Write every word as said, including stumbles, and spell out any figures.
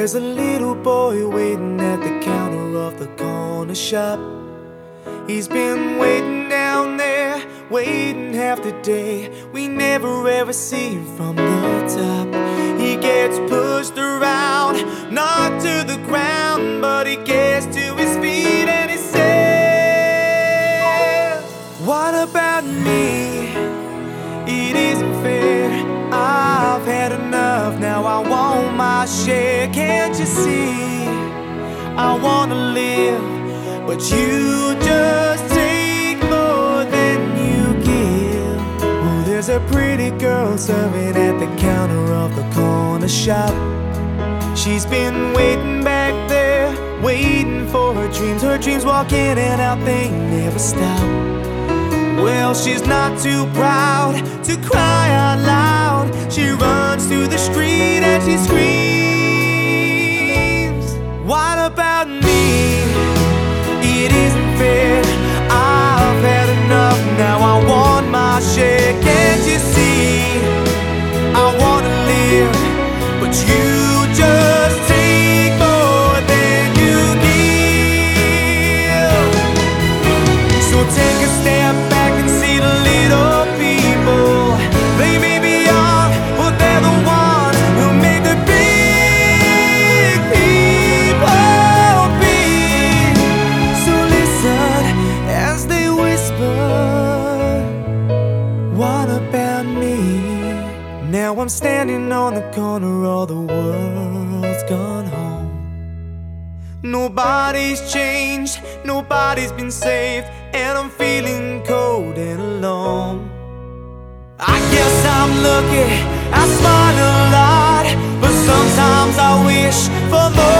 There's a little boy waiting at the counter of the corner shop. He's been waiting down there, waiting half the day. We never ever see him from the top. He gets pushed around, knocked to the ground, but he gets to his feet and he says, what about me? It isn't fair. I've had enough, now I want my share. Can't you see? I wanna live, but you just take more than you give. Oh, there's a pretty girl serving at the counter of the corner shop. She's been waiting back there, waiting for her dreams. Her dreams walk in and out, they never stop. Well, she's not too proud to cry out loud. She runs to the street and she screams, what about me? It isn't fair. I've had enough, now I want my share. Can't you see? I wanna live, but you just take more than you give. So take a step back and see the little people. They may be young, but they're the ones who make the big people big. So listen as they whisper, what about me? Now I'm standing on the corner, all the world's gone home. Nobody's changed, nobody's been saved, and I'm feeling cold and alone. I guess I'm lucky, I smile a lot, but sometimes I wish for more.